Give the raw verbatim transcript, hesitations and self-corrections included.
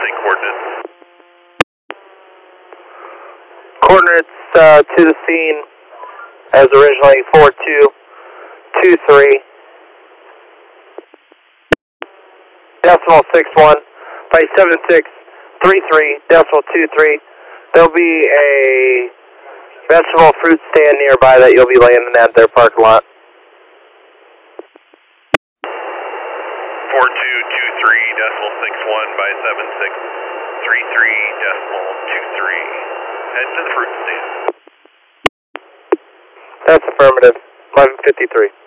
say coordinates. Coordinates uh, to the scene as originally four two two three. Decimal six one by seven six three three decimal two three. There'll be a vegetable fruit stand nearby that you'll be laying in at their parking lot. four two two three decimal six one by seven six three three decimal two three. Head to the fruit stand. That's affirmative. eleven fifty-three.